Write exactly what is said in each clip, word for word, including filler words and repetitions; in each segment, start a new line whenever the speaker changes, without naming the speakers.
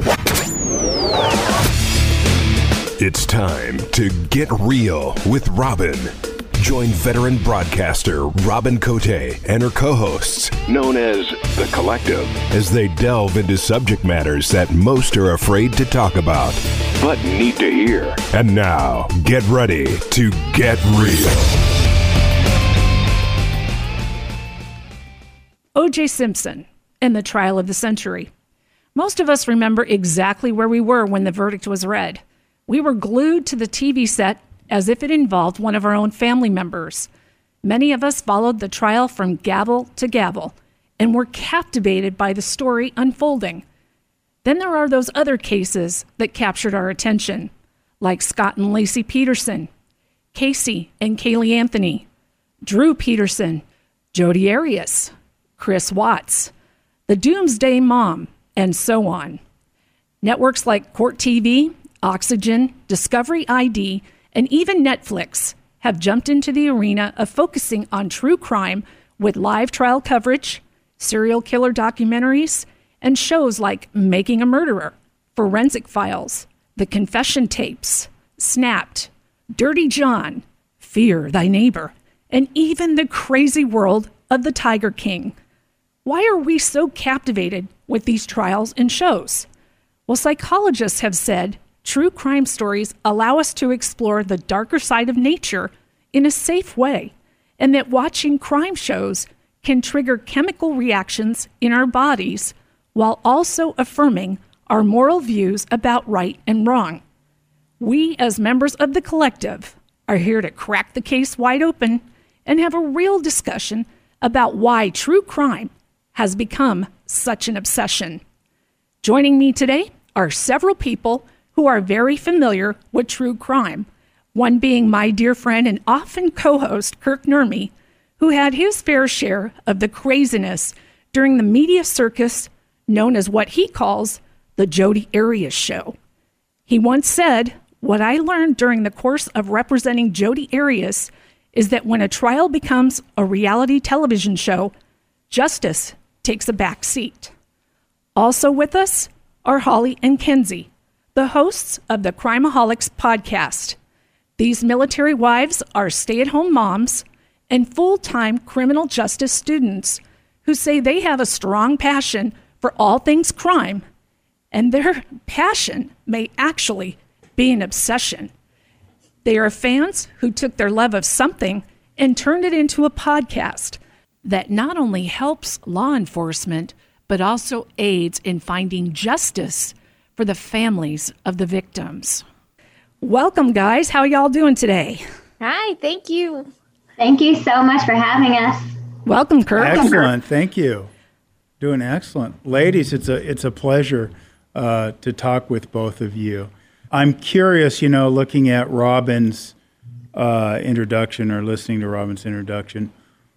It's time to get real with Robin. Join veteran broadcaster Robin Cote and her co-hosts, known as The Collective, as they delve into subject matters that most are afraid to talk about, but need to hear. And now, get ready to get real.
O J Simpson and the trial of the century. Most of us remember exactly where we were when the verdict was read. We were glued to the T V set as if it involved one of our own family members. Many of us followed the trial from gavel to gavel and were captivated by the story unfolding. Then there are those other cases that captured our attention, like Scott and Laci Peterson, Casey and Caylee Anthony, Drew Peterson, Jodi Arias, Chris Watts, the Doomsday Mom, and so on. Networks like Court T V, Oxygen, Discovery I D, and even Netflix have jumped into the arena of focusing on true crime with live trial coverage, serial killer documentaries, and shows like Making a Murderer, Forensic Files, The Confession Tapes, Snapped, Dirty John, Fear Thy Neighbor, and even the crazy world of the Tiger King. Why are we so captivated with these trials and shows? Well, psychologists have said true crime stories allow us to explore the darker side of nature in a safe way, and that watching crime shows can trigger chemical reactions in our bodies while also affirming our moral views about right and wrong. We, as members of the collective, are here to crack the case wide open and have a real discussion about why true crime has become such an obsession. Joining me today are several people who are very familiar with true crime, one being my dear friend and often co-host Kirk Nurmi, who had his fair share of the craziness during the media circus known as what he calls the Jodi Arias show. He once said, "What I learned during the course of representing Jodi Arias is that when a trial becomes a reality television show, justice takes a back seat." Also with us are Holly and Kenzie, the hosts of the Crimeaholics podcast. These military wives are stay-at-home moms and full-time criminal justice students who say they have a strong passion for all things crime, and their passion may actually be an obsession. They are fans who took their love of something and turned it into a podcast that not only helps law enforcement, but also aids in finding justice for the families of the victims. Welcome, guys. How y'all doing today?
Hi, thank you.
Thank you so much for having us.
Welcome, Kirk.
Excellent. Thank you. Doing excellent. Ladies, it's a it's a pleasure uh, to talk with both of you. I'm curious, you know, looking at Robin's uh, introduction or listening to Robin's introduction,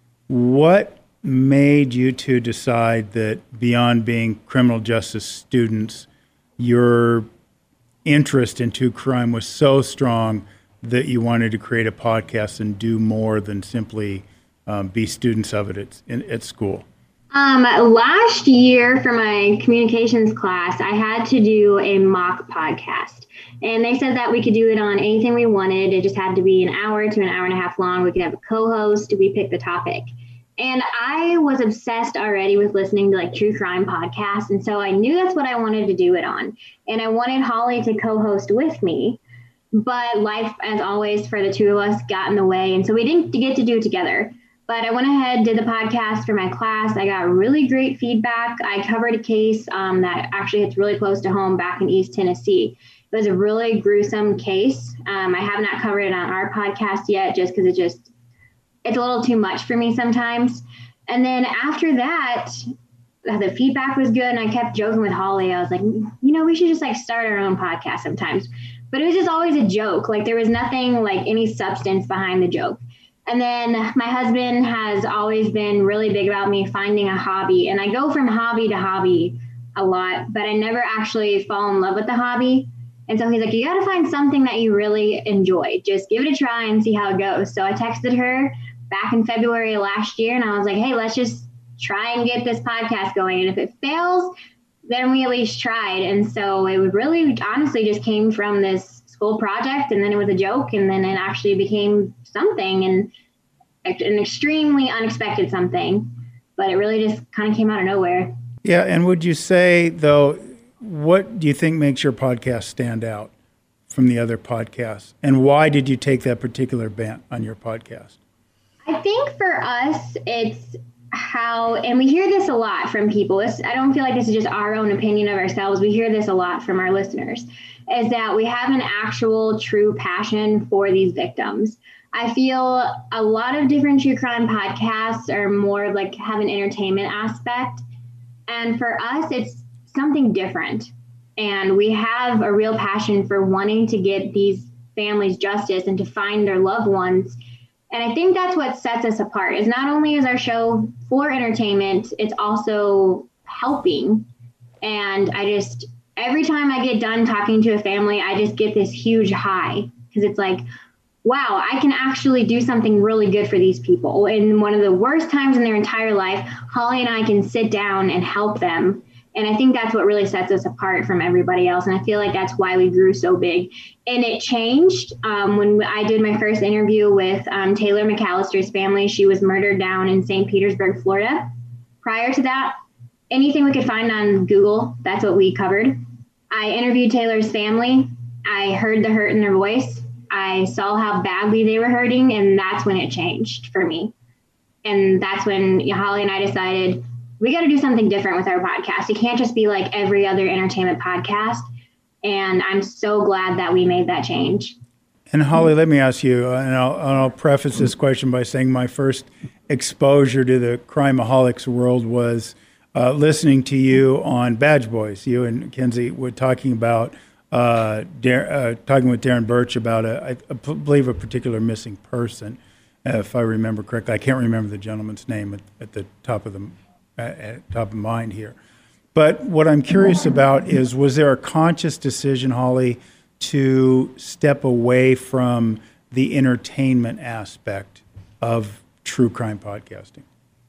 what made you two decide that beyond being criminal justice students, your interest in true crime was so strong that you wanted to create a podcast and do more than simply um, be students of it at, in, at school?
Um, last year for my communications class, I had to do a mock podcast. And they said that we could do it on anything we wanted. It just had to be an hour to an hour and a half long. We could have a co-host. We picked the topic. And I was obsessed already with listening to like true crime podcasts. And so I knew that's what I wanted to do it on. And I wanted Holly to co-host with me. But life, as always, for the two of us got in the way. And so we didn't get to do it together. But I went ahead, did the podcast for my class. I got really great feedback. I covered a case um, that actually hits really close to home back in East Tennessee. It was a really gruesome case. Um, I have not covered it on our podcast yet just because it just it's a little too much for me sometimes. And then after that, the feedback was good. And I kept joking with Holly. I was like, you know, we should just like start our own podcast sometimes. But it was just always a joke. Like there was nothing like any substance behind the joke. And then my husband has always been really big about me finding a hobby. And I go from hobby to hobby a lot, but I never actually fall in love with the hobby. And so he's like, you got to find something that you really enjoy. Just give it a try and see how it goes. So I texted her back in February last year and I was like, hey, let's just try and get this podcast going. And if it fails, then we at least tried. And so it would really honestly just came from this school project, and then it was a joke, and then it actually became something, and an extremely unexpected something, but it really just kind of came out of nowhere.
Yeah. And would you say, though, what do you think makes your podcast stand out from the other podcasts? And why did you take that particular bent on your podcast?
I think for us, it's how, and we hear this a lot from people. It's, I don't feel like this is just our own opinion of ourselves. We hear this a lot from our listeners, is that we have an actual true passion for these victims. I feel a lot of different true crime podcasts are more like have an entertainment aspect. And for us, it's something different. And we have a real passion for wanting to get these families justice and to find their loved ones. And I think that's what sets us apart, is not only is our show for entertainment, it's also helping. And I just, every time I get done talking to a family, I just get this huge high, because it's like, wow, I can actually do something really good for these people. In one of the worst times in their entire life, Holly and I can sit down and help them. And I think that's what really sets us apart from everybody else. And I feel like that's why we grew so big. And it changed um, when I did my first interview with um, Taylor McAllister's family. She was murdered down in Saint Petersburg, Florida. Prior to that, anything we could find on Google, that's what we covered. I interviewed Taylor's family. I heard the hurt in their voice. I saw how badly they were hurting, and that's when it changed for me. And that's when Holly and I decided, we got to do something different with our podcast. It can't just be like every other entertainment podcast. And I'm so glad that we made that change.
And Holly, let me ask you, and I'll, and I'll preface this question by saying my first exposure to the Crimeaholics world was uh, listening to you on Badge Boys. You and Kenzie were talking about uh, Dar- uh, talking with Darren Birch about a, I, I believe, a particular missing person, uh, if I remember correctly. I can't remember the gentleman's name at, at the top of the at top of mind here. But what I'm curious about is, was there a conscious decision, Holly, to step away from the entertainment aspect of true crime podcasting?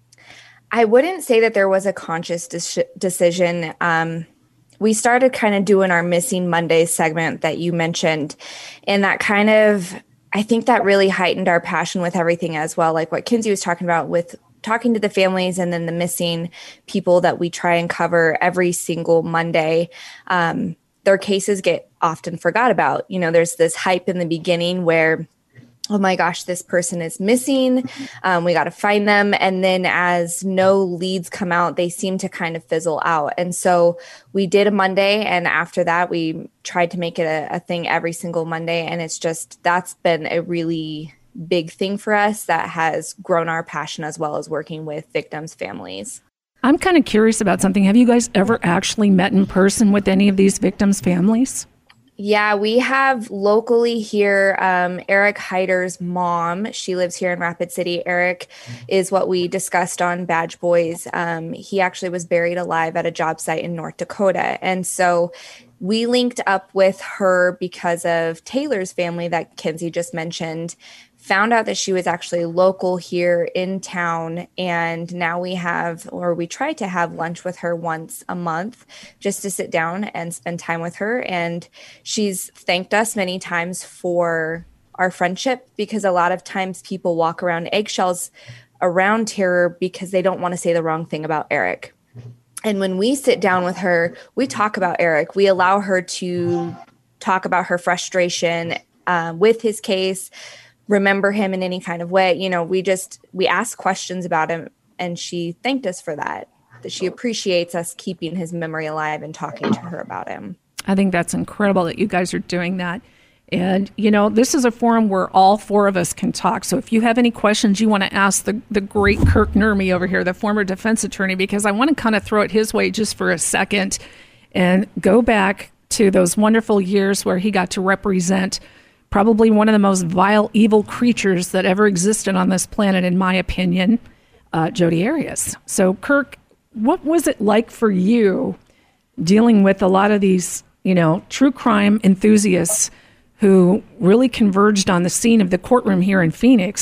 I wouldn't say that there was a conscious de- decision. Um, we started kind of doing our Missing Mondays segment that you mentioned, and that kind of, I think that really heightened our passion with everything as well, like what Kinsey was talking about with talking to the families and then the missing people that we try and cover every single Monday. Um, their cases get often forgot about. You know, there's this hype in the beginning where, oh my gosh, this person is missing. Um, we got to find them. And then as no leads come out, they seem to kind of fizzle out. And so we did a Monday. And after that, we tried to make it a, a thing every single Monday. And it's just, that's been a really big thing for us that has grown our passion, as well as working with victims' families.
I'm kind of curious about something. Have you guys ever actually met in person with any of these victims' families?
Yeah, we have locally here, um, Eric Hyder's mom. She lives here in Rapid City. Eric is what we discussed on Badge Boys. Um, he actually was buried alive at a job site in North Dakota. And so we linked up with her because of Taylor's family that Kenzie just mentioned, found out that she was actually local here in town. And now we have, or we try to have lunch with her once a month just to sit down and spend time with her. And she's thanked us many times for our friendship, because a lot of times people walk around eggshells around her because they don't want to say the wrong thing about Eric. And when we sit down with her, we talk about Eric. We allow her to talk about her frustration uh, with his case, remember him in any kind of way. You know, we just, we ask questions about him, and she thanked us for that, that she appreciates us keeping his memory alive and talking to her about him.
I think that's incredible that you guys are doing that. And, you know, this is a forum where all four of us can talk. So if you have any questions you want to ask the, the great Kirk Nurmi over here, the former defense attorney, because I want to kind of throw it his way just for a second and go back to those wonderful years where he got to represent probably one of the most vile, evil creatures that ever existed on this planet, in my opinion, uh, Jodi Arias. So, Kirk, what was it like for you dealing with a lot of these, you know, true crime enthusiasts who really converged on the scene of the courtroom here in Phoenix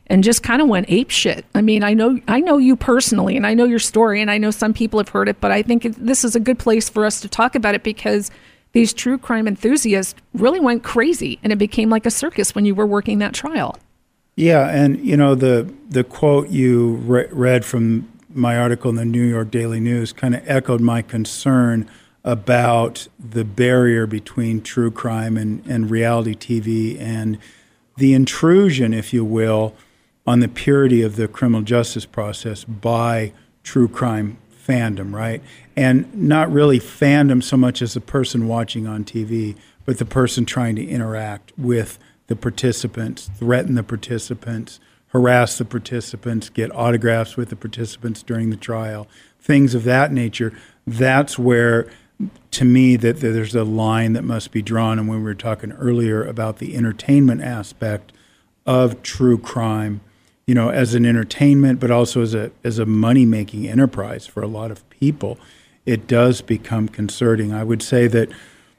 and just kind of went ape shit. I mean, I know I know you personally, and I know your story, and I know some people have heard it, but I think it, this is a good place for us to talk about it because these true crime enthusiasts really went crazy, and it became like a circus when you were working that trial.
Yeah, and you know the the quote you re- read from my article in the New York Daily News kind of echoed my concern about the barrier between true crime and, and reality T V and the intrusion, if you will, on the purity of the criminal justice process by true crime fandom, right? And not really fandom so much as the person watching on T V, but the person trying to interact with the participants, threaten the participants, harass the participants, get autographs with the participants during the trial, things of that nature. That's where, to me, that there's a line that must be drawn. And when we were talking earlier about the entertainment aspect of true crime, you know, as an entertainment, but also as a as a money-making enterprise for a lot of people, it does become concerning. I would say that,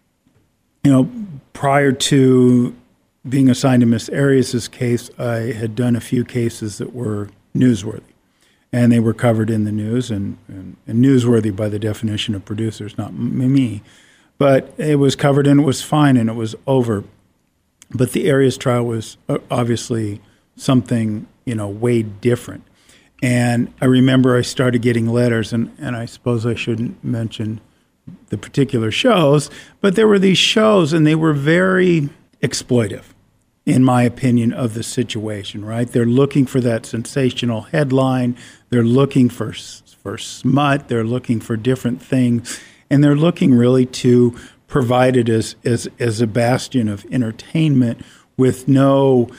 you know, prior to being assigned to Miss Arias' case, I had done a few cases that were newsworthy, and they were covered in the news, and, and, and newsworthy by the definition of producers, not m- me. But it was covered, and it was fine, and it was over. But the Arias trial was obviously something, you know, way different. And I remember I started getting letters, and, and I suppose I shouldn't mention the particular shows, but there were these shows, and they were very exploitive, in my opinion, of the situation, right? They're looking for that sensational headline. They're looking for for smut. They're looking for different things. And they're looking really to provide it as, as, as a bastion of entertainment with no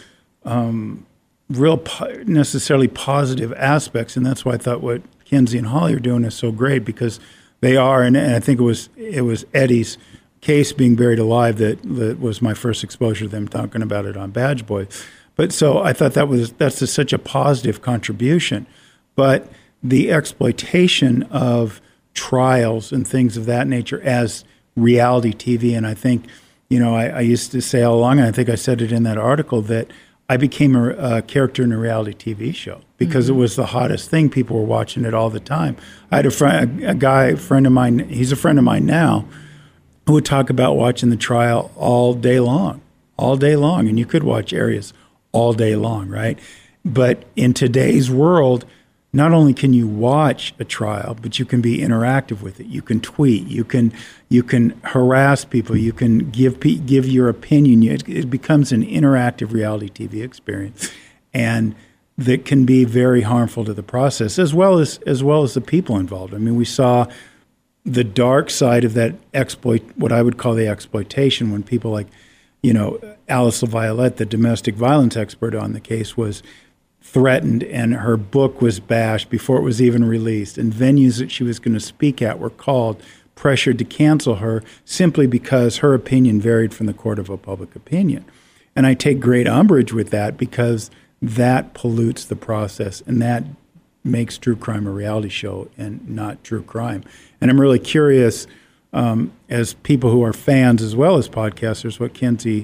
um, real po- necessarily positive aspects. And that's why I thought what Kenzie and Holly are doing is so great, because they are, and, and I think it was it was Eddie's case being buried alive that, that was my first exposure to them talking about it on Badge Boy. But so I thought that was that's a, such a positive contribution. But the exploitation of trials and things of that nature as reality T V, and I think, you know, I, I used to say all along, and I think I said it in that article, that I became a, a character in a reality T V show because mm-hmm. it was the hottest thing. People were watching it all the time. I had a friend, a, a guy, a friend of mine, he's a friend of mine now, who would talk about watching the trial all day long, all day long. And you could watch Arias all day long, right? But in today's world, not only can you watch a trial, but you can be interactive with it. You can tweet. You can you can harass people. You can give give your opinion. It, it becomes an interactive reality T V experience, and that can be very harmful to the process, as well as as well as the people involved. I mean, we saw the dark side of that exploit, what I would call the exploitation, when people like, you know, Alice LaViolette, the domestic violence expert on the case, was threatened, and her book was bashed before it was even released, and venues that she was going to speak at were called, pressured to cancel her simply because her opinion varied from the court of a public opinion. And I take great umbrage with that, because that pollutes the process, and that makes true crime a reality show and not true crime. And I'm really curious, um, as people who are fans as well as podcasters, what Kenzie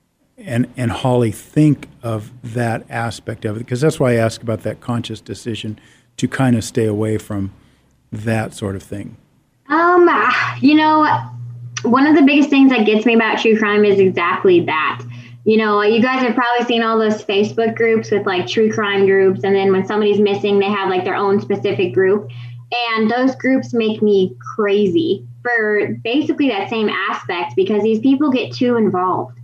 and and Holly think of that aspect of it, because that's why I ask about that conscious decision to kind of stay away from that sort of thing.
Um, you know, one of the biggest things that gets me about true crime is exactly that. You know, you guys have probably seen all those Facebook groups with like true crime groups, and then when somebody's missing, they have like their own specific group. And those groups make me crazy for basically that same aspect, because these people get too involved.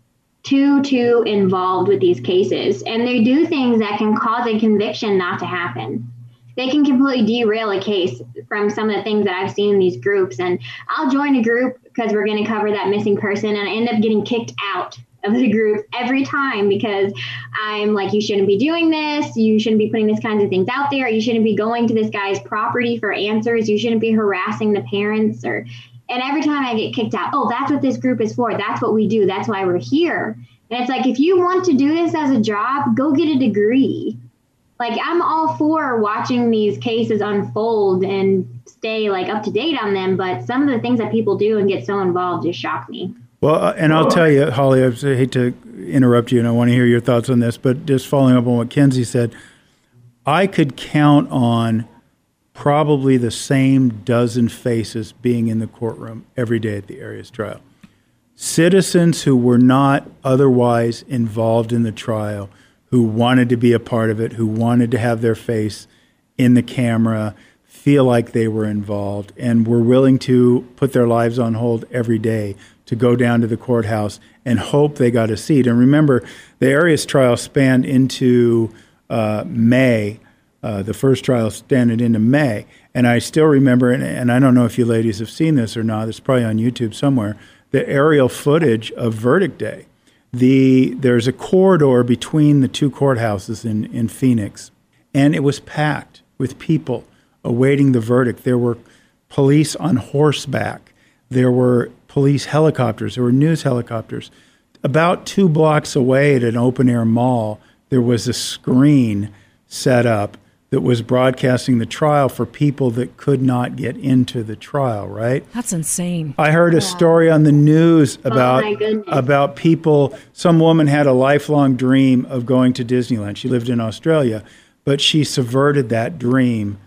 too, too involved with these cases. And they do things that can cause a conviction not to happen. They can completely derail a case from some of the things that I've seen in these groups. And I'll join a group because we're going to cover that missing person, and I end up getting kicked out of the group every time, because I'm like, you shouldn't be doing this. You shouldn't be putting these kinds of things out there. You shouldn't be going to this guy's property for answers. You shouldn't be harassing the parents. Or And every time I get kicked out, oh, that's what this group is for. That's what we do. That's why we're here. And it's like, if you want to do this as a job, go get a degree. Like, I'm all for watching these cases unfold and stay like up to date on them. But some of the things that people do and get so involved just shock me.
Well, uh, and I'll tell you, Holly, I hate to interrupt you, and I want to hear your thoughts on this, but just following up on what Kenzie said, I could count on probably the same dozen faces being in the courtroom every day at the Arias trial. Citizens who were not otherwise involved in the trial, who wanted to be a part of it, who wanted to have their face in the camera, feel like they were involved, and were willing to put their lives on hold every day to go down to the courthouse and hope they got a seat. And remember, the Arias trial spanned into uh, May. Uh, the first trial spanned into May. And I still remember, and, and I don't know if you ladies have seen this or not, it's probably on YouTube somewhere, the aerial footage of verdict day. The There's a corridor between the two courthouses in, in Phoenix, and it was packed with people awaiting the verdict. There were police on horseback. There were police helicopters. There were news helicopters. About two blocks away at an open-air mall, there was a screen set up that was broadcasting the trial for people that could not get into the trial, right?
That's insane.
I heard a story on the news about
oh
about people. Some woman had a lifelong dream of going to Disneyland. She lived in Australia, but she subverted that dream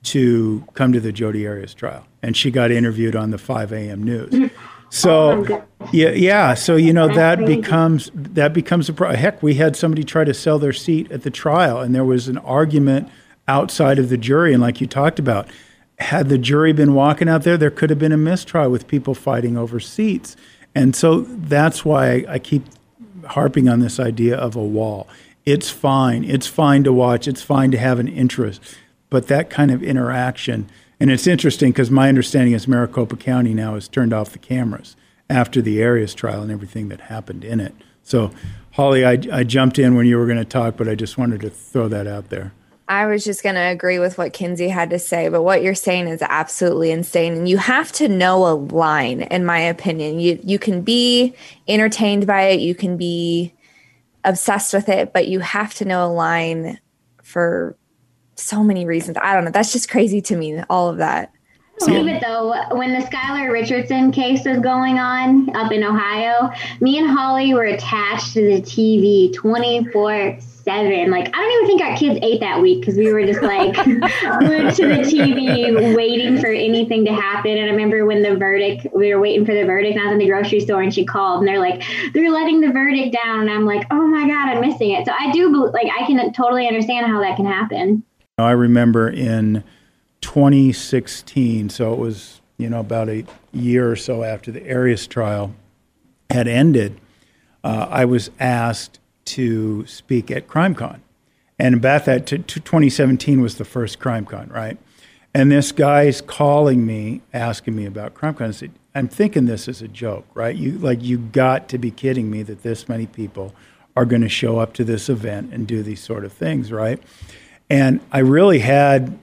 to come to the Jodi Arias trial, and she got interviewed on the five a.m. news. So,
oh
yeah, yeah. So you know that
crazy.
becomes that becomes a pro- heck. We had somebody try to sell their seat at the trial, and there was an argument outside of the jury. And like you talked about, had the jury been walking out there, there could have been a mistrial with people fighting over seats. And so that's why I keep harping on this idea of a wall. It's fine. It's fine to watch. It's fine to have an interest. But that kind of interaction, and it's interesting because my understanding is Maricopa County now has turned off the cameras after the Arias trial and everything that happened in it. So, Holly, I, I jumped in when you were going to talk, but I just wanted to throw that out there.
I was just going to agree with what Kenzie had to say, but what you're saying is absolutely insane. And you have to know a line, in my opinion. You you can be entertained by it, you can be obsessed with it, but you have to know a line for so many reasons. I don't know. That's just crazy to me, all of that.
Believe it though, when the Skylar Richardson case was going on up in Ohio, me and Holly were attached to the T V twenty-four seven. Like, I don't even think our kids ate that week because we were just like glued to the T V waiting for anything to happen. And I remember when the verdict, we were waiting for the verdict, and I was in the grocery store and she called and they're like, they're letting the verdict down. And I'm like, oh my God, I'm missing it. So I do, like, I can totally understand how that can happen.
I remember in twenty sixteen, so it was, you know, about a year or so after the Arias trial had ended, uh, I was asked to speak at CrimeCon. And about that, t- t- twenty seventeen was the first CrimeCon, right? And this guy's calling me, asking me about CrimeCon. I said, I'm thinking this is a joke, right? You like, you got to be kidding me that this many people are going to show up to this event and do these sort of things, right? And I really had,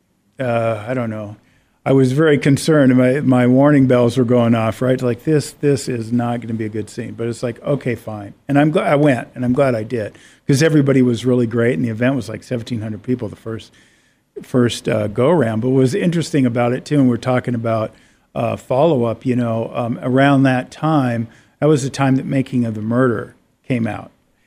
uh, I don't know, I was very concerned. My my warning bells were going off, right? Like this, this is not going to be a good scene. But it's like, okay, fine. And I'm glad I went, and I'm glad I did, because everybody was really great, and the event was like seventeen hundred people the first first uh, go around. But what was interesting about it too, and we're talking about uh, follow up. You know, um, around that time, that was the time that Making of the Murder came out,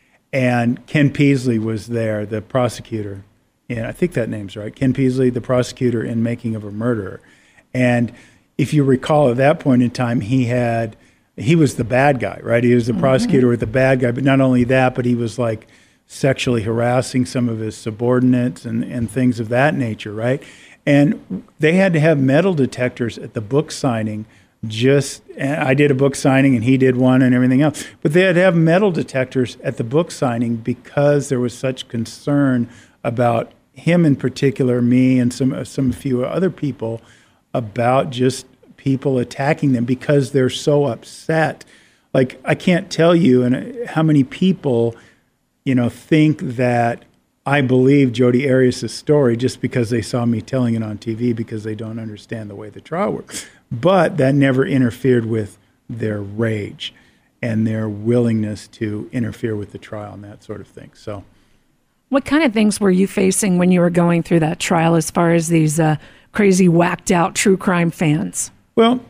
and Ken Peasley was there, the prosecutor. And I think that name's right. Ken Peasley, the prosecutor in Making of a Murderer. And if you recall, at that point in time, he had, he was the bad guy, right? He was the mm-hmm. prosecutor with the bad guy. But not only that, but he was like sexually harassing some of his subordinates and, and things of that nature, right? And they had to have metal detectors at the book signing. Just, and I did a book signing and he did one and everything else. But they had to have metal detectors at the book signing because there was such concern about him in particular, me and some some few other people, about just people attacking them because they're so upset. Like, I can't tell you and how many people, you know, think that I believe Jodi Arias' story just because they saw me telling it on T V because they don't understand the way the trial works. But that never interfered with their rage and their willingness to interfere with the trial and that sort of thing. So.
What kind of things were you facing when you were going through that trial as far as these uh, crazy, whacked out true crime fans?
Well,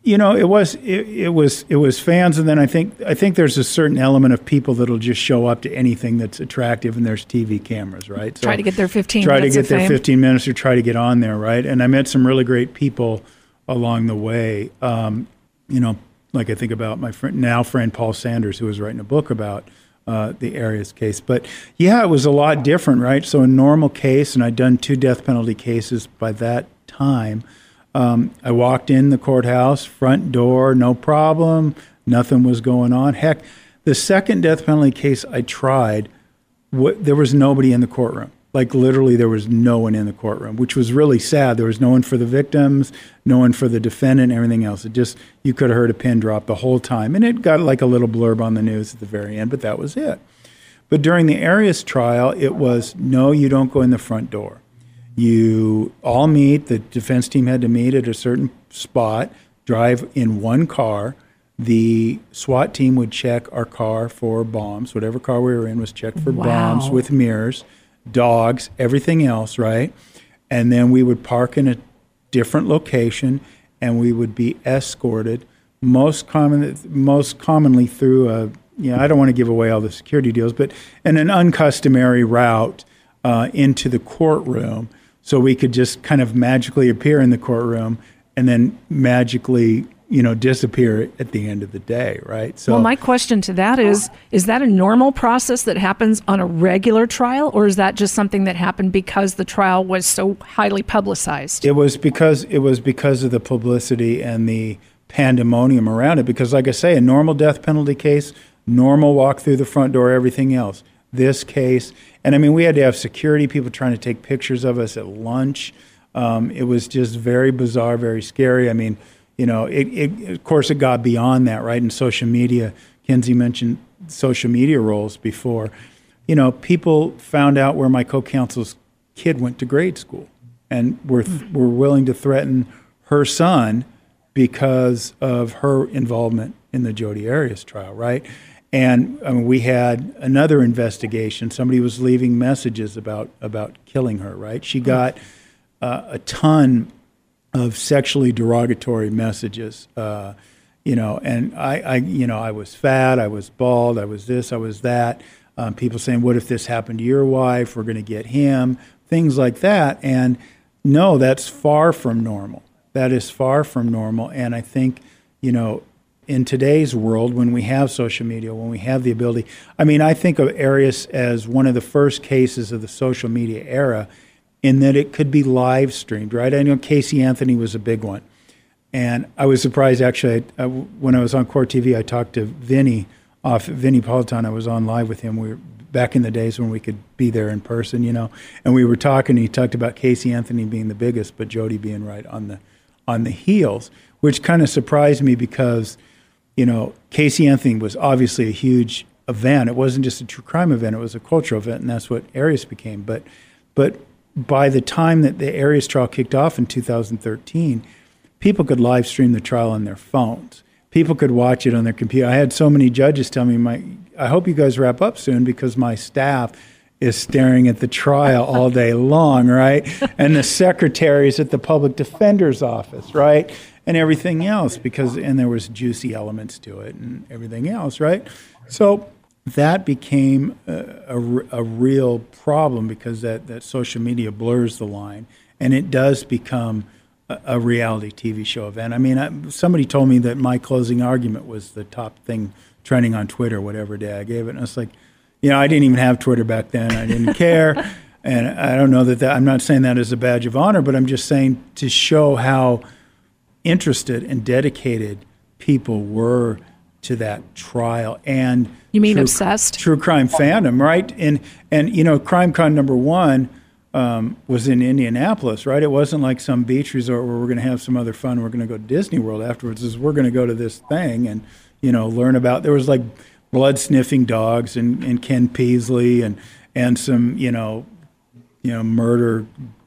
You know, it was it, it was it was fans, and then I think I think there's a certain element of people that'll just show up to anything that's attractive, and there's T V cameras, right? So
try to get their fifteen
try
minutes
to get their
fame.
fifteen minutes or try to get on there, right? And I met some really great people along the way. Um, you know, like I think about my friend now friend Paul Sanders, who was writing a book about uh, the Arias case. But yeah, it was a lot different, right? So a normal case, and I'd done two death penalty cases by that time. Um, I walked in the courthouse, front door, no problem. Nothing was going on. Heck, the second death penalty case I tried, wh- there was nobody in the courtroom. Like literally there was no one in the courtroom, which was really sad. There was no one for the victims, no one for the defendant, everything else. It just, you could have heard a pin drop the whole time. And it got like a little blurb on the news at the very end, but that was it. But during the Arias trial, it was, no, you don't go in the front door. You all meet, the defense team had to meet at a certain spot, drive in one car. The SWAT team would check our car for bombs. Whatever car we were in was checked for
Wow.
bombs with mirrors, dogs, everything else, right? And then we would park in a different location, and we would be escorted, most common, most commonly through a, you know, I don't want to give away all the security deals, but in an uncustomary route uh, into the courtroom. So we could just kind of magically appear in the courtroom and then magically, you know, disappear at the end of the day, right? So,
well, my question to that is, is that a normal process that happens on a regular trial, or is that just something that happened because the trial was so highly publicized?
It was because it was because of the publicity and the pandemonium around it. Because like I say, a normal death penalty case, normal walk through the front door, everything else. This case, and I mean, we had to have security people trying to take pictures of us at lunch. Um, it was just very bizarre, very scary. I mean, you know, it, it, of course, it got beyond that, right? In social media, Kenzie mentioned social media roles before. You know, people found out where my co-counsel's kid went to grade school, and were th- were willing to threaten her son because of her involvement in the Jodi Arias trial, right? And I mean, we had another investigation. Somebody was leaving messages about, about killing her, right? She got uh, a ton of sexually derogatory messages, uh, you know, and I, I, you know, I was fat, I was bald, I was this, I was that. Um, people saying, what if this happened to your wife? We're going to get him, things like that. And no, that's far from normal. That is far from normal. And I think, you know, in today's world, when we have social media, when we have the ability, I mean, I think of Arias as one of the first cases of the social media era in that it could be live streamed, right? I know Casey Anthony was a big one. And I was surprised, actually, I, I, when I was on Court T V, I talked to Vinny, off Vinny Politan. I was on live with him. We were back in the days when we could be there in person, you know, and we were talking, and he talked about Casey Anthony being the biggest, but Jodi being right on the on the heels, which kind of surprised me because, you know, Casey Anthony was obviously a huge event. It wasn't just a true crime event; it was a cultural event, and that's what Arias became. But, but by the time that the Arias trial kicked off in two thousand thirteen, people could live stream the trial on their phones. People could watch it on their computer. I had so many judges tell me, "My, I hope you guys wrap up soon because my staff is staring at the trial all day long, right? And the secretaries at the public defender's office, right? And everything else, because, and there was juicy elements to it and everything else, right? So that became a, a, a real problem because that, that social media blurs the line, and it does become a, a reality T V show event. I mean, I, somebody told me that my closing argument was the top thing trending on Twitter, whatever day I gave it, and I was like, you know, I didn't even have Twitter back then. I didn't care, and I don't know that, that I'm not saying that as a badge of honor, but I'm just saying to show how interested and dedicated people were to that trial. And
you mean
true,
obsessed?
True crime fandom, right? And and you know, CrimeCon number one um, was in Indianapolis, right? It wasn't like some beach resort where we're going to have some other fun. We're going to go to Disney World afterwards. Is we're going to go to this thing and, you know, learn about. There was like blood sniffing dogs and, and Ken Peasley and and some you know you know murder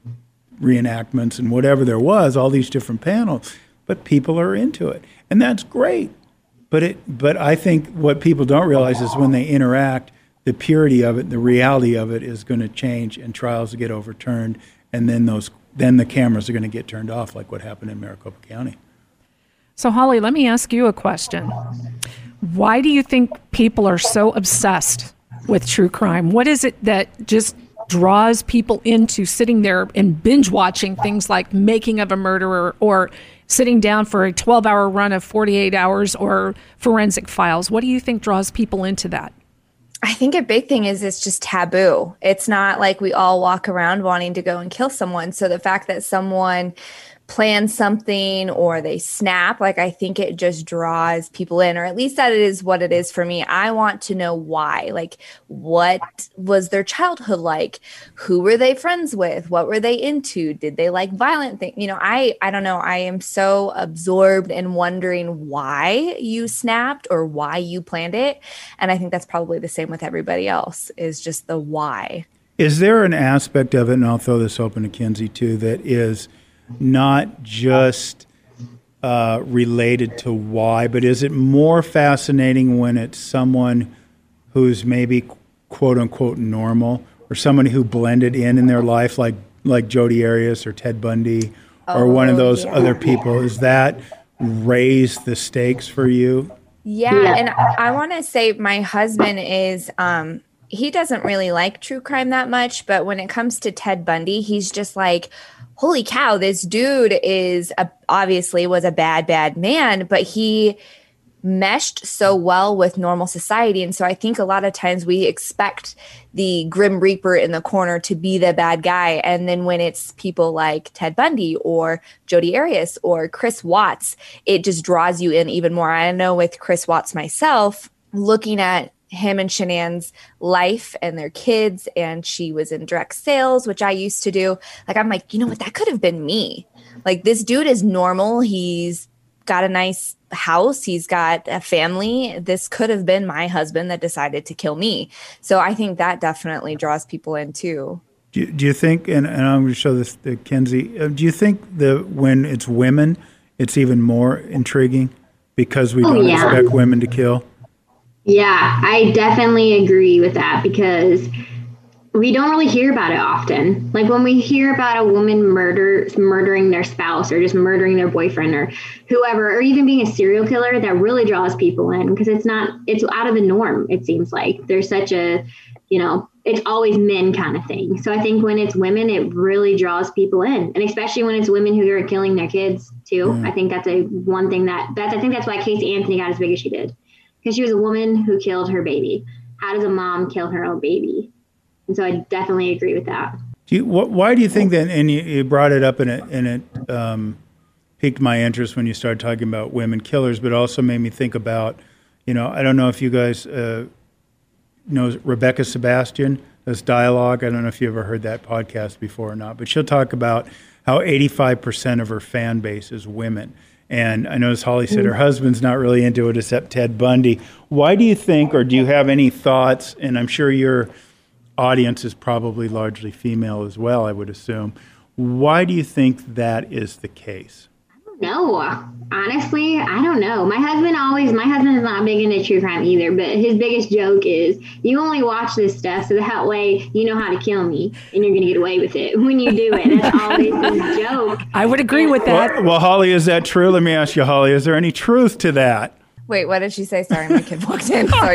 reenactments and whatever there was, all these different panels. But people are into it, and that's great. But it, but I think what people don't realize is when they interact, the purity of it, the reality of it, is going to change, and trials get overturned, and then those, then the cameras are going to get turned off, like what happened in Maricopa County.
So, Holly, let me ask you a question. Why do you think people are so obsessed with true crime? What is it that just draws people into sitting there and binge watching things like Making of a Murderer, or sitting down for a twelve-hour run of forty-eight hours, or Forensic Files? What do you think draws people into that?
I think a big thing is it's just taboo. It's not like we all walk around wanting to go and kill someone. So the fact that someone plans something or they snap, like I think it just draws people in, or at least that is what it is for me. I want to know why. Like, what was their childhood like? Who were they friends with? What were they into? Did they like violent things? You know, I, I don't know. I am so absorbed in wondering why you snapped or why you planned it. And I think that's probably the same with everybody else, is just the why.
Is there an aspect of it, and I'll throw this open to Kinsey too, that is not just uh, related to why, but is it more fascinating when it's someone who's maybe quote unquote normal, or someone who blended in in their life, like like Jodi Arias or Ted Bundy, or oh, one of those yeah. other people? Is that raise the stakes for you?
Yeah, yeah. And I, I want to say my husband is um, he doesn't really like true crime that much, but when it comes to Ted Bundy, he's just like, holy cow, this dude is a, obviously was a bad, bad man, but he meshed so well with normal society. And so I think a lot of times we expect the Grim Reaper in the corner to be the bad guy. And then when it's people like Ted Bundy or Jodi Arias or Chris Watts, it just draws you in even more. I know with Chris Watts myself, looking at him and Shanann's life and their kids, and she was in direct sales, which I used to do. Like, I'm like, you know what? That could have been me. Like, this dude is normal. He's got a nice house. He's got a family. This could have been my husband that decided to kill me. So I think that definitely draws people in too.
Do you, do you think, and, and I'm going to show this to Kinsey, uh, do you think that when it's women, it's even more intriguing because we oh, don't yeah. expect women to kill?
Yeah, I definitely agree with that, because we don't really hear about it often. Like, when we hear about a woman murder, murdering their spouse, or just murdering their boyfriend or whoever, or even being a serial killer, that really draws people in, because it's not, it's out of the norm. It seems like there's such a, you know, it's always men kind of thing. So I think when it's women, it really draws people in, and especially when it's women who are killing their kids too. Mm. I think that's a one thing that, that's, I think that's why Casey Anthony got as big as she did. Because she was a woman who killed her baby. How does a mom kill her own baby? And so I definitely agree with that.
Do you, wh- why do you think that, and you, you brought it up and it, and it um, piqued my interest when you started talking about women killers, but also made me think about, you know, I don't know if you guys uh, know Rebecca Sebastian, does Dialogue. I don't know if you ever heard that podcast before or not, but she'll talk about how eighty-five percent of her fan base is women. And I noticed Holly said her husband's not really into it except Ted Bundy. Why do you think, or do you have any thoughts, and I'm sure your audience is probably largely female as well, I would assume. Why do you think that is the case?
No, honestly, I don't know. My husband always, my husband is not big into true crime either, but his biggest joke is, you only watch this stuff so that way you know how to kill me and you're going to get away with it when you do it. That's always his joke.
I would agree with that.
Well, well, Holly, is that true? Let me ask you, Holly, is there any truth to that?
Wait, what did she say? Sorry, my kid walked in. Sorry,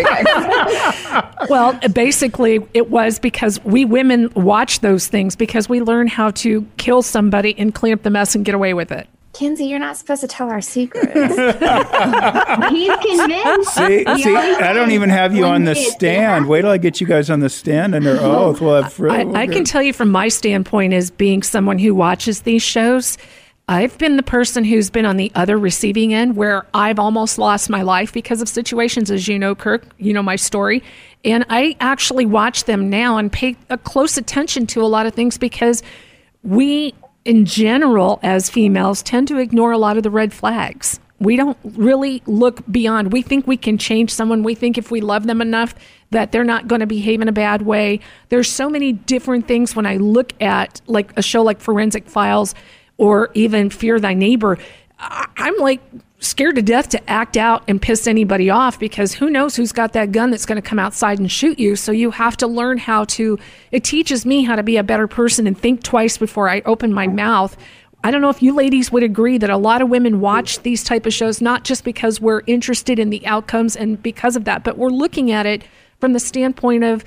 guys.
Well, basically, it was because we women watch those things because we learn how to kill somebody and clean up the mess and get away with it.
Kinsey, you're not supposed to tell our secrets.
He's convinced.
See, see, I don't even have you on the stand. Wait till I get you guys on the stand under oath. We'll have free,
I,
we'll
I can tell you from my standpoint as being someone who watches these shows, I've been the person who's been on the other receiving end where I've almost lost my life because of situations, as you know, Kirk, you know my story. And I actually watch them now and pay a close attention to a lot of things because we, in general, as females, tend to ignore a lot of the red flags. We don't really look beyond. We think we can change someone. We think if we love them enough that they're not going to behave in a bad way. There's so many different things when I look at like a show like Forensic Files or even Fear Thy Neighbor. I'm like scared to death to act out and piss anybody off because who knows who's got that gun that's going to come outside and shoot you. So you have to learn how to, it teaches me how to be a better person and think twice before I open my mouth. I don't know if you ladies would agree that a lot of women watch these type of shows, not just because we're interested in the outcomes and because of that, but we're looking at it from the standpoint of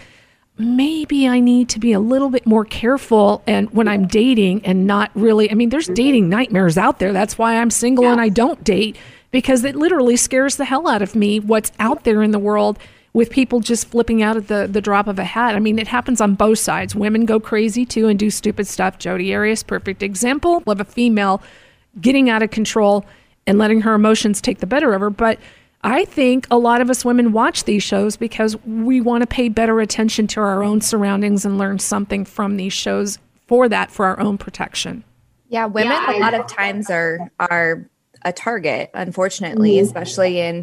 maybe I need to be a little bit more careful and when I'm dating and not really, I mean, there's dating nightmares out there. That's why I'm single yeah. and I don't date, because it literally scares the hell out of me what's out there in the world with people just flipping out at the, the drop of a hat. I mean, it happens on both sides. Women go crazy too and do stupid stuff. Jodi Arias, perfect example of a female getting out of control and letting her emotions take the better of her. But I think a lot of us women watch these shows because we want to pay better attention to our own surroundings and learn something from these shows for that, for our own protection.
Yeah, women
Yeah, I-
a lot of times are are a target, unfortunately, mm-hmm. especially in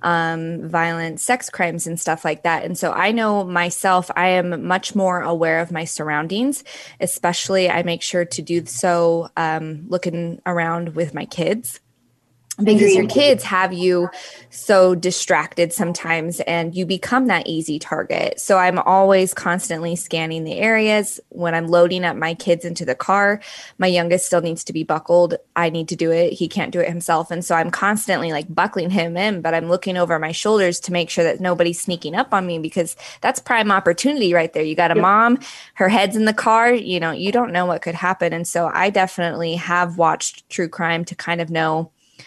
um, violent sex crimes and stuff like that. And so I know myself, I am much more aware of my surroundings, especially I make sure to do so um, looking around with my kids. Because your kids have you so distracted sometimes and you become that easy target. So I'm always constantly scanning the areas. When I'm loading up my kids into the car, my youngest still needs to be buckled. I need to do it. He can't do it himself. And so I'm constantly like buckling him in, but I'm looking over my shoulders to make sure that nobody's sneaking up on me, because that's prime opportunity right there. You got a yep. mom, her head's in the car, you know, you don't know what could happen. And so I definitely have watched true crime to kind of know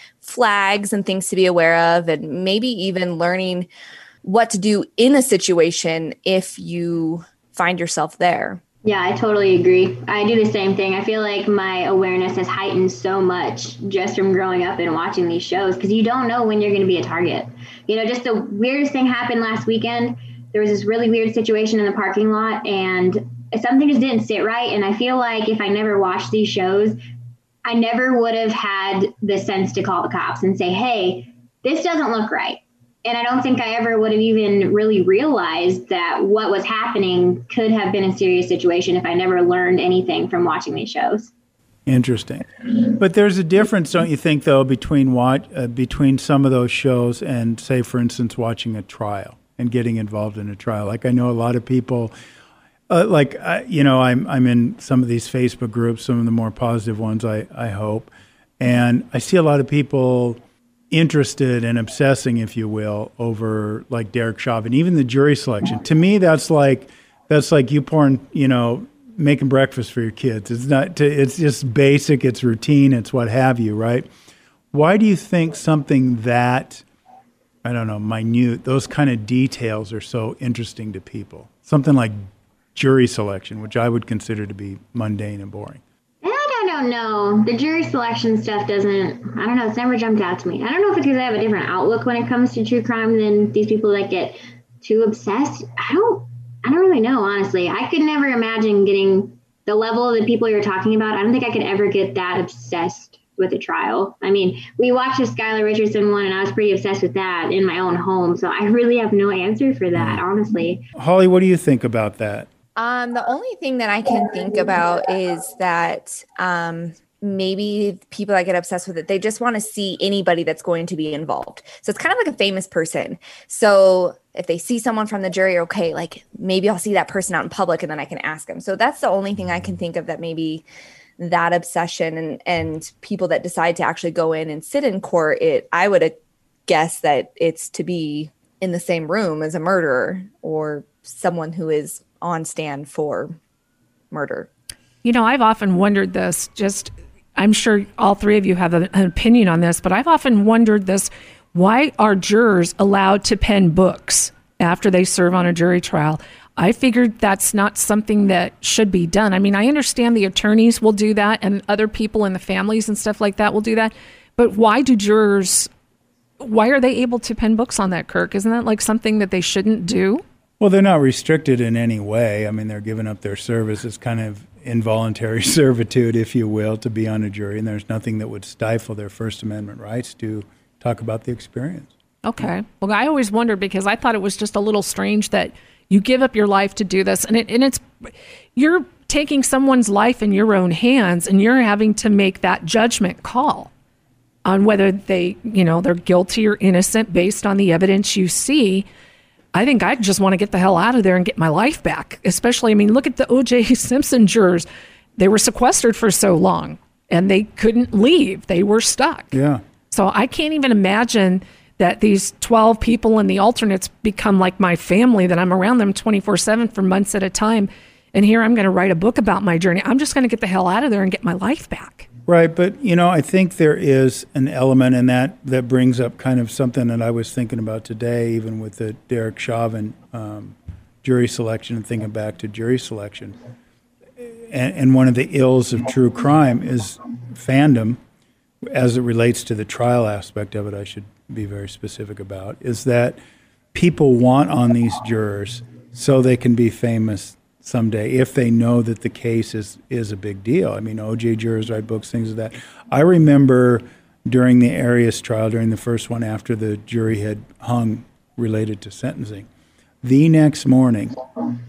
flags and things to be aware of, and maybe even learning what to do in a situation if you find yourself there.
Yeah, I totally agree. I do the same thing. I feel like my awareness has heightened so much just from growing up and watching these shows, because you don't know when you're going to be a target. You know, just the weirdest thing happened last weekend. There was this really weird situation in the parking lot and something just didn't sit right. And I feel like if I never watched these shows, I never would have had the sense to call the cops and say, hey, this doesn't look right. And I don't think I ever would have even really realized that what was happening could have been a serious situation if I never learned anything from watching these shows.
Interesting. But there's a difference, don't you think, though, between what, uh, between some of those shows and, say, for instance, watching a trial and getting involved in a trial? Like, I know a lot of people... Uh, like, uh, you know, I'm I'm in some of these Facebook groups, some of the more positive ones, I, I hope. And I see a lot of people interested and obsessing, if you will, over like Derek Chauvin, even the jury selection. To me, that's like that's like you pouring, you know, making breakfast for your kids. It's not, to, it's just basic, it's routine, it's what have you, right? Why do you think something that, I don't know, minute, those kind of details are so interesting to people? Something like jury selection, which I would consider to be mundane and boring.
I don't know. The jury selection stuff doesn't, I don't know, it's never jumped out to me. I don't know if it's because I have a different outlook when it comes to true crime than these people that get too obsessed. I don't, I don't really know, honestly. I could never imagine getting the level of the people you're talking about. I don't think I could ever get that obsessed with a trial. I mean, we watched the Skylar Richardson one and I was pretty obsessed with that in my own home. So I really have no answer for that, honestly.
Holly, what do you think about that?
Um, the only thing that I can think about is that um, maybe people that get obsessed with it, they just want to see anybody that's going to be involved. So it's kind of like a famous person. So if they see someone from the jury, okay, like maybe I'll see that person out in public and then I can ask them. So that's the only thing I can think of, that maybe that obsession and, and people that decide to actually go in and sit in court, it, I would guess that it's to be in the same room as a murderer or someone who is on stand for murder.
You know, I've often wondered this, just, I'm sure all three of you have an opinion on this, but I've often wondered this, why are jurors allowed to pen books after they serve on a jury trial? I figured that's not something that should be done. I mean, I understand the attorneys will do that and other people in the families and stuff like that will do that, but why do jurors, why are they able to pen books on that, Kirk? Isn't that like something that they shouldn't do?
Well, they're not restricted in any way. I mean, they're giving up their service. It's kind of involuntary servitude, if you will, to be on a jury, and there's nothing that would stifle their First Amendment rights to talk about the experience.
Okay. Well, I always wondered, because I thought it was just a little strange that you give up your life to do this, and it, and it's, you're taking someone's life in your own hands, and you're having to make that judgment call on whether they, you know, they're guilty or innocent based on the evidence you see. I think I just want to get the hell out of there and get my life back. Especially, I mean, look at the O J Simpson jurors. They were sequestered for so long. and they couldn't leave. They were stuck.
Yeah.
So I can't even imagine that these twelve people and the alternates become like my family, that I'm around them twenty-four seven for months at a time. And here I'm going to write a book about my journey. I'm just going to get the hell out of there and get my life back.
Right. But, you know, I think there is an element in that that brings up kind of something that I was thinking about today, even with the Derek Chauvin um, jury selection and thinking back to jury selection. And, and one of the ills of true crime is fandom, as it relates to the trial aspect of it, I should be very specific about, is that people want on these jurors so they can be famous someday if they know that the case is, is a big deal. I mean, O J jurors write books, things like that. I remember during the Arias trial, during the first one after the jury had hung related to sentencing, the next morning,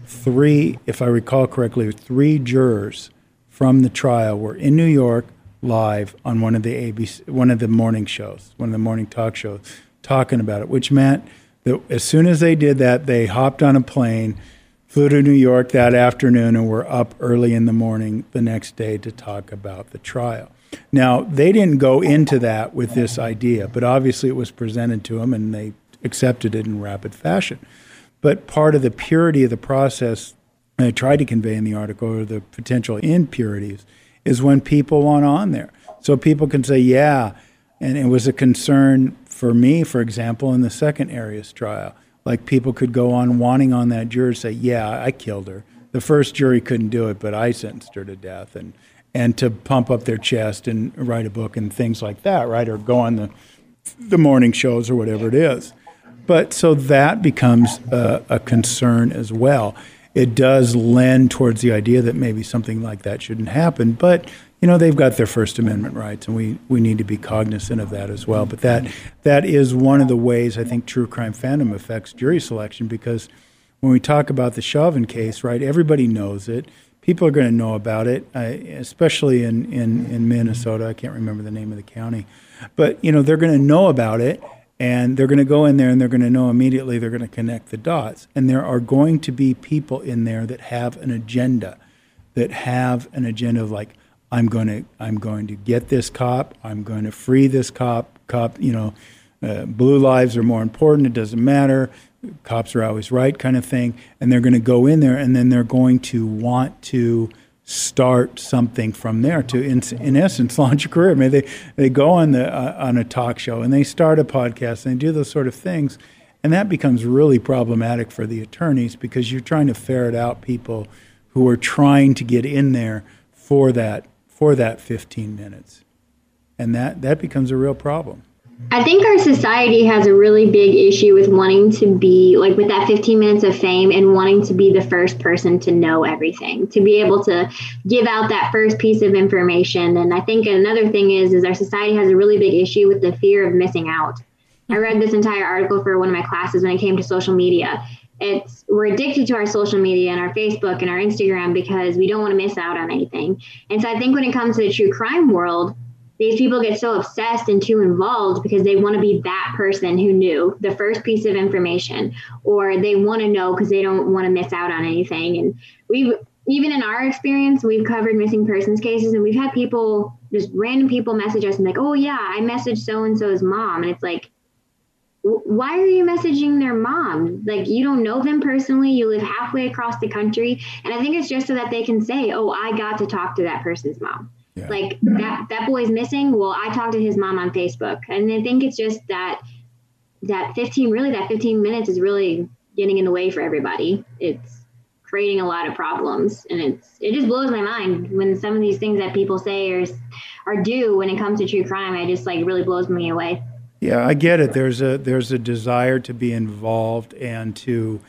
three, if I recall correctly, three jurors from the trial were in New York live on one of the A B C, one of the morning shows, one of the morning talk shows, talking about it, which meant that as soon as they did that, they hopped on a plane, flew to New York that afternoon, and were up early in the morning the next day to talk about the trial. Now, they didn't go into that with this idea, but obviously it was presented to them, and they accepted it in rapid fashion. But part of the purity of the process, and I tried to convey in the article, or the potential impurities, is when people want on there. So people can say, yeah, and it was a concern for me, for example, in the second Arias trial. Like, people could go on wanting on that juror, say, yeah, I killed her. The first jury couldn't do it, but I sentenced her to death. And and to pump up their chest and write a book and things like that, right? Or go on the the morning shows or whatever it is. But so that becomes a, a concern as well. It does lend towards the idea that maybe something like that shouldn't happen. But, you know, they've got their First Amendment rights, and we, we need to be cognizant of that as well. But that that is one of the ways I think true crime fandom affects jury selection, because when we talk about the Chauvin case, right, everybody knows it. People are going to know about it, uh, especially in, in, in Minnesota. I can't remember the name of the county. But, you know, they're going to know about it. And they're going to go in there and they're going to know immediately, they're going to connect the dots. And there are going to be people in there that have an agenda, that have an agenda of like, I'm going to, I'm going to get this cop. I'm going to free this cop. Cop, you know, uh, blue lives are more important. It doesn't matter. Cops are always right, kind of thing. And they're going to go in there, and then they're going to want to start something from there to, in, in essence, launch a career. I mean, they, they go on the uh, on a talk show and they start a podcast and they do those sort of things, and that becomes really problematic for the attorneys, because you're trying to ferret out people who are trying to get in there for that for that fifteen minutes, and that that becomes a real problem.
I think our society has a really big issue with wanting to be, like, with that fifteen minutes of fame and wanting to be the first person to know everything, to be able to give out that first piece of information. And I think another thing is, is our society has a really big issue with the fear of missing out. I read this entire article for one of my classes when it came to social media. It's, we're addicted to our social media and our Facebook and our Instagram because we don't want to miss out on anything. And so I think when it comes to the true crime world, these people get so obsessed and too involved because they want to be that person who knew the first piece of information, or they want to know because they don't want to miss out on anything. And we've, even in our experience, we've covered missing persons cases, and we've had people, just random people message us and like, oh yeah, I messaged so-and-so's mom. And it's like, why are you messaging their mom? Like, you don't know them personally. You live halfway across the country. And I think it's just so that they can say, oh, I got to talk to that person's mom. Yeah. Like, that, that boy's missing. Well, I talked to his mom on Facebook. And I think it's just that, that fifteen, really that fifteen minutes is really getting in the way for everybody. It's creating a lot of problems. And it's, it just blows my mind when some of these things that people say or, or do when it comes to true crime, it just like really blows me away.
Yeah, I get it. There's a there's a desire to be involved and to,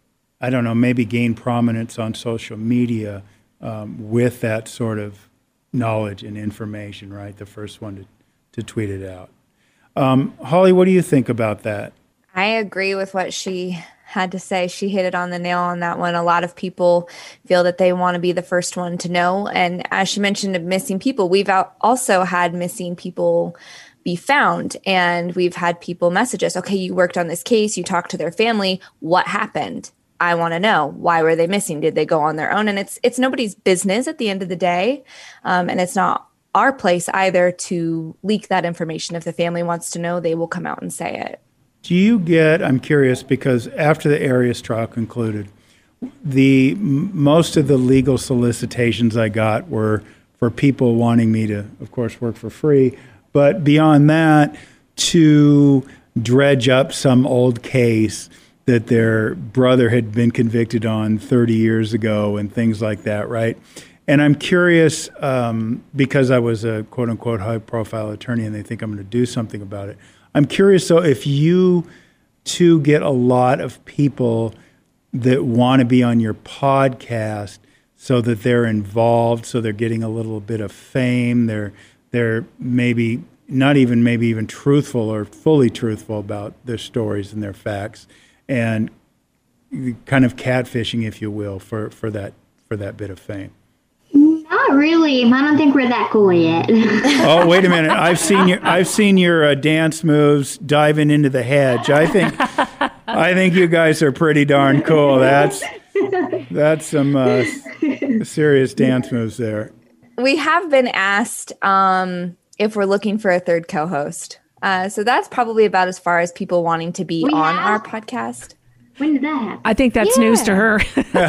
I don't know, maybe gain prominence on social media um, with that sort of knowledge and information, right? The first one to, to tweet it out. Um, Holly, what do you think about that?
I agree with what she had to say. She hit it on the nail on that one. A lot of people feel that they want to be the first one to know. And as she mentioned of missing people, we've also had missing people be found. And we've had people message us, okay, you worked on this case, you talked to their family, what happened? I want to know, why were they missing? Did they go on their own? And it's it's nobody's business at the end of the day. Um, and it's not our place either to leak that information. If the family wants to know, they will come out and say it.
Do you get, I'm curious, because after the Arias trial concluded, the most of the legal solicitations I got were for people wanting me to, of course, work for free, but beyond that, to dredge up some old case that their brother had been convicted on thirty years ago and things like that, right? And I'm curious, um, because I was a quote-unquote high-profile attorney and they think I'm going to do something about it. I'm curious, though, if you, too, get a lot of people that want to be on your podcast so that they're involved, so they're getting a little bit of fame, they're they're maybe not even maybe even truthful or fully truthful about their stories and their facts, and kind of catfishing, if you will, for, for that for that bit of fame.
Not really. I don't think we're that cool yet.
Oh, wait a minute! I've seen your I've seen your uh, dance moves diving into the hedge. I think I think you guys are pretty darn cool. That's that's some uh, serious dance moves there.
We have been asked um, if we're looking for a third co-host. Uh, so that's probably about as far as people wanting to be
We
on
have?
our podcast.
When did that happen?
I think that's
Yeah.
news to her.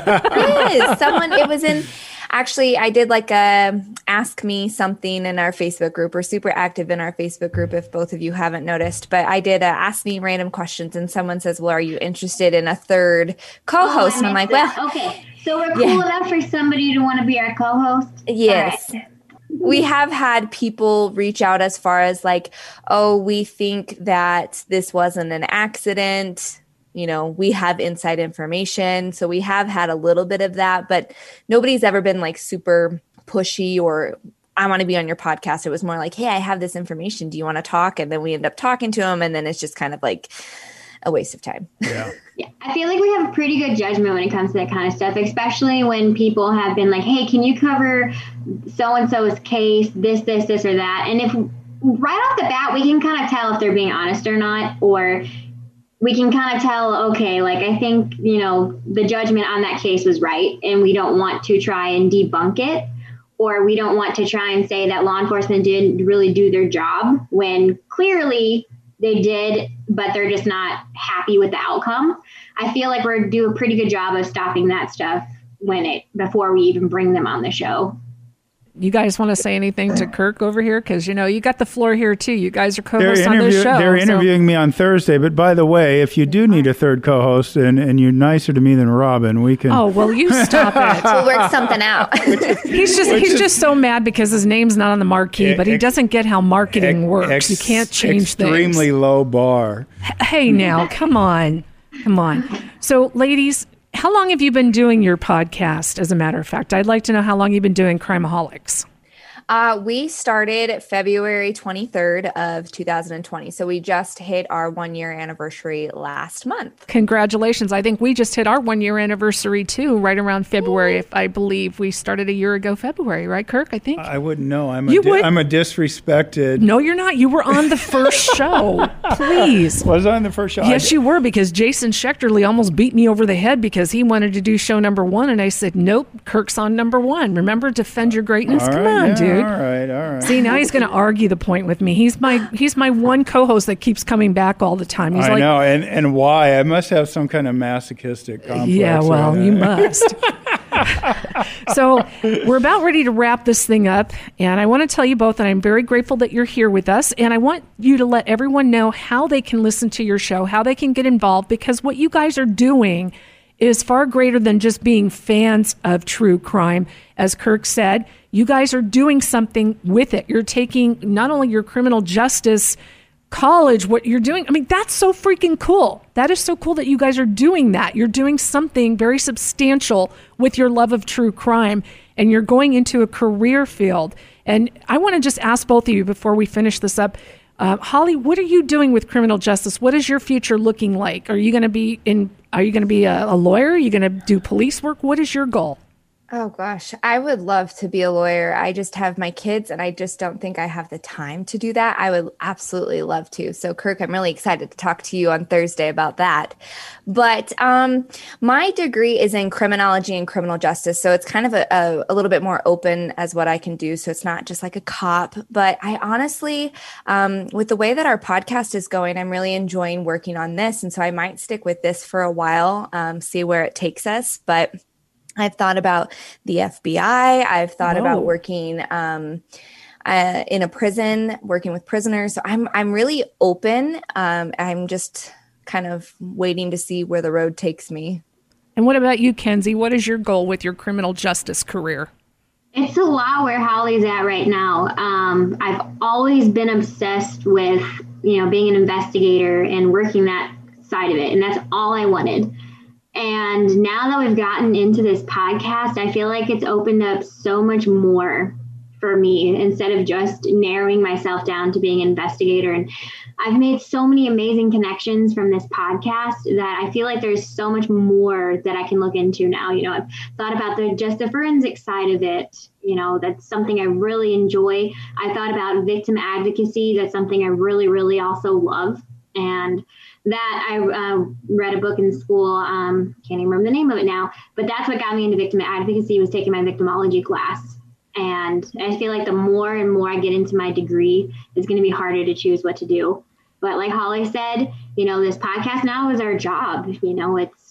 It is. Someone, it was in, actually, I did like a ask me something in our Facebook group. We're super active in our Facebook group if both of you haven't noticed. But I did uh, ask me random questions and someone says, well, are you interested in a third co-host?
Oh,
and
I
I'm like,
missed
well,
that. Okay. So we're cool
Yeah.
enough for somebody to want to be our co-host?
yes.
All right.
We have had people reach out as far as like, oh, we think that this wasn't an accident. You know, we have inside information. So we have had a little bit of that, but nobody's ever been like super pushy or I want to be on your podcast. It was more like, hey, I have this information. Do you want to talk? And then we end up talking to them. And then it's just kind of like a waste of time.
Yeah.
Yeah, I feel like we have pretty good judgment when it comes to that kind of stuff, especially when people have been like, hey, can you cover so-and-so's case, this, this, this, or that? And if right off the bat, we can kind of tell if they're being honest or not, or we can kind of tell, okay, like I think, you know, the judgment on that case was right, and we don't want to try and debunk it, or we don't want to try and say that law enforcement didn't really do their job when clearly they did, but they're just not happy with the outcome. I feel like we're doing a pretty good job of stopping that stuff when it before we even bring them on the show.
You guys want to say anything to Kirk over here? Because, you know, you got the floor here, too. You guys are
They're,
co-hosts on
interview-
this show.
they're
so-
interviewing me on Thursday. But by the way, if you do need a third co-host and, and you're nicer to me than Robin, we can.
Oh, well, you stop it.
We'll work something out.
He's just he's just so mad because his name's not on the marquee, but he
Ex-
doesn't get how marketing
ex-
works. You can't change
extremely
things.
low bar.
Hey, now, come on. Come on. So, ladies, how long have you been doing your podcast, as a matter of fact? I'd like to know how long you've been doing Crimeaholics.
Uh, we started February twenty-third of two thousand twenty. So we just hit our one year anniversary last month.
Congratulations. I think we just hit our one year anniversary, too, right around February. If I believe we started a year ago, February, right, Kirk? I think.
I wouldn't know. I'm a,
You
di-
would-
I'm a disrespected.
No, you're not. You were on the first show. Please.
Was I on the first show?
Yes,
I,
you were, because Jason Schechterly almost beat me over the head because he wanted to do show number one. And I said, nope, Kirk's on number one. Remember, defend your greatness.
All
Come
right,
on,
yeah,
dude.
All right, all right.
See, now he's going to argue the point with me. He's my he's my one co-host that keeps coming back all the time. He's
I
like,
know, and and why? I must have some kind of masochistic complex.
yeah, well,
right
you
now.
must. So we're about ready to wrap this thing up, and I want to tell you both that I'm very grateful that you're here with us, and I want you to let everyone know how they can listen to your show, how they can get involved, because what you guys are doing is far greater than just being fans of true crime. As Kirk said, you guys are doing something with it. You're taking not only your criminal justice college, what you're doing. I mean, that's so freaking cool. That is so cool that you guys are doing that. You're doing something very substantial with your love of true crime, and you're going into a career field. And I want to just ask both of you before we finish this up. Uh, Holly, what are you doing with criminal justice? What is your future looking like? Are you going to be in? Are you going to be a, a lawyer? Are you going to do police work? What is your goal?
Oh gosh, I would love to be a lawyer. I just have my kids and I just don't think I have the time to do that. I would absolutely love to. So Kirk, I'm really excited to talk to you on Thursday about that. But um, my degree is in criminology and criminal justice. So it's kind of a, a, a little bit more open as what I can do. So it's not just like a cop, but I honestly, um, with the way that our podcast is going, I'm really enjoying working on this. And so I might stick with this for a while, um, see where it takes us. But I've thought about the F B I. I've thought
Whoa.
about working um, uh, in a prison, working with prisoners. So I'm I'm really open. Um, I'm just kind of waiting to see where the road takes me.
And what about you, Kenzie? What is your goal with your criminal justice career?
It's a lot where Holly's at right now. Um, I've always been obsessed with, you know, being an investigator and working that side of it. And that's all I wanted. And now that we've gotten into this podcast, I feel like it's opened up so much more for me instead of just narrowing myself down to being an investigator. And I've made so many amazing connections from this podcast that I feel like there's so much more that I can look into now. You know, I've thought about the just the forensic side of it. You know, that's something I really enjoy. I thought about victim advocacy. That's something I really, really also love. And that I uh, read a book in school, um, can't even remember the name of it now, but that's what got me into victim advocacy, was taking my victimology class. And I feel like the more and more I get into my degree, it's going to be harder to choose what to do. But like Holly said, you know, this podcast now is our job. You know, it's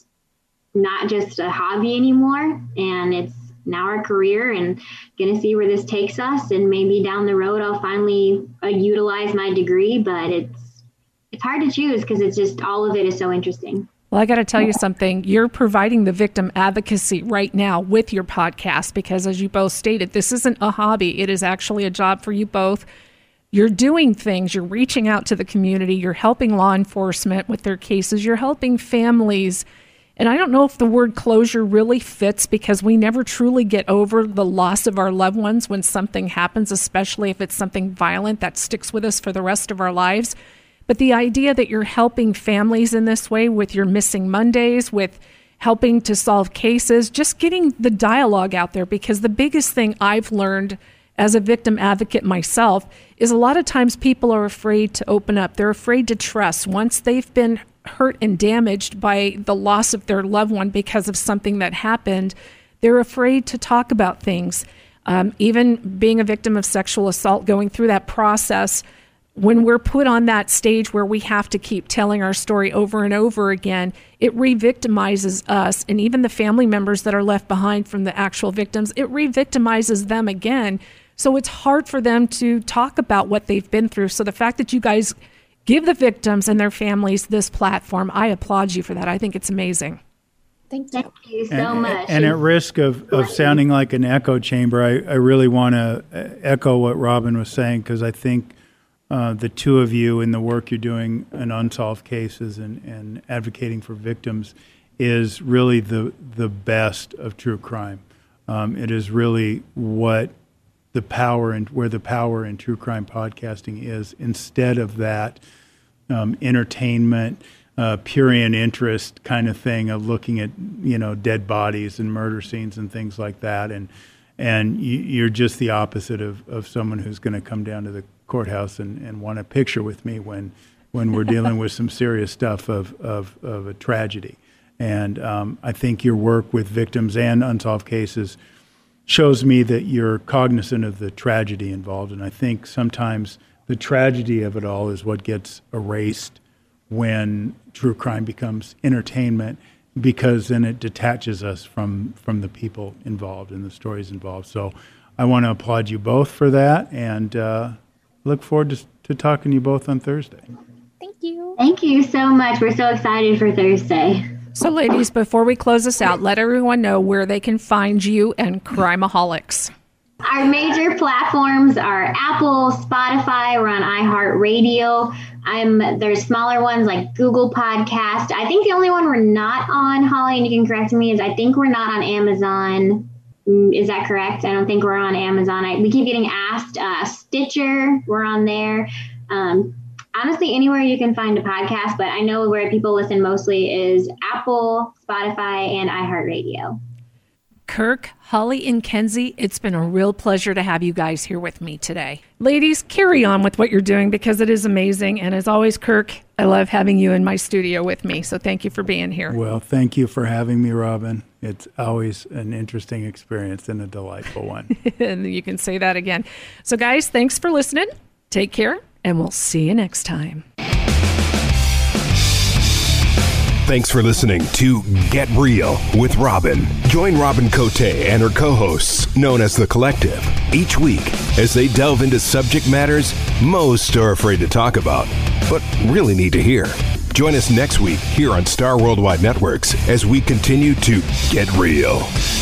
not just a hobby anymore, and it's now our career, and going to see where this takes us. And maybe down the road, I'll finally uh, utilize my degree, but it's It's hard to choose because it's just all of it is so interesting.
Well, I got to tell you something. You're providing the victim advocacy right now with your podcast because, as you both stated, this isn't a hobby. It is actually a job for you both. You're doing things. You're reaching out to the community. You're helping law enforcement with their cases. You're helping families. And I don't know if the word closure really fits because we never truly get over the loss of our loved ones when something happens, especially if it's something violent that sticks with us for the rest of our lives. But the idea that you're helping families in this way with your Missing Mondays, with helping to solve cases, just getting the dialogue out there, because the biggest thing I've learned as a victim advocate myself is a lot of times people are afraid to open up. They're afraid to trust. Once they've been hurt and damaged by the loss of their loved one because of something that happened, they're afraid to talk about things. Um, even being a victim of sexual assault, going through that process, when we're put on that stage where we have to keep telling our story over and over again, it re-victimizes us. And even the family members that are left behind from the actual victims, it re-victimizes them again. So it's hard for them to talk about what they've been through. So the fact that you guys give the victims and their families this platform, I applaud you for that. I think it's amazing.
Thank you.
Thank you so
and,
much.
And at risk of, of sounding like an echo chamber, I, I really want to echo what Robin was saying, because I think Uh, the two of you in the work you're doing in unsolved cases and, and advocating for victims is really the the best of true crime. Um, it is really what the power and where the power in true crime podcasting is. Instead of that um, entertainment, uh, purient interest kind of thing of looking at, you know, dead bodies and murder scenes and things like that, and and you, you're just the opposite of, of someone who's going to come down to the courthouse and, and want a picture with me when when we're dealing with some serious stuff of, of, of a tragedy. And um, I think your work with victims and unsolved cases shows me that you're cognizant of the tragedy involved. And I think sometimes the tragedy of it all is what gets erased when true crime becomes entertainment, because then it detaches us from, from the people involved and the stories involved. So I want to applaud you both for that, and uh, look forward to, to talking to you both on Thursday.
Thank you.
Thank you so much. We're so excited for Thursday.
So, ladies, before we close this out, let everyone know where they can find you and Crimeaholics.
Our major platforms are Apple, Spotify, we're on iHeartRadio. I'm there's smaller ones like Google Podcast. I think the only one we're not on, Holly, and you can correct me, is I think we're not on Amazon. Is that correct? I don't think we're on Amazon. I, we keep getting asked. Uh, Stitcher, we're on there. Um, honestly, anywhere you can find a podcast, but I know where people listen mostly is Apple, Spotify, and iHeartRadio.
Kirk, Holly, and Kenzie, it's been a real pleasure to have you guys here with me today. Ladies, carry on with what you're doing because it is amazing. And as always, Kirk, I love having you in my studio with me. So thank you for being here.
Well, thank you for having me, Robin. It's always an interesting experience and a delightful one.
And you can say that again. So guys, thanks for listening. Take care, and we'll see you next time.
Thanks for listening to Get Real with Robin. Join Robin Cote and her co-hosts, known as The Collective, each week as they delve into subject matters most are afraid to talk about, but really need to hear. Join us next week here on Star Worldwide Networks as we continue to get real.